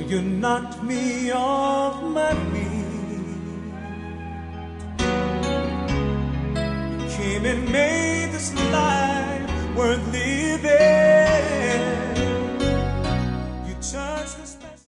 you knocked me off my feet. You came and made this life worth living.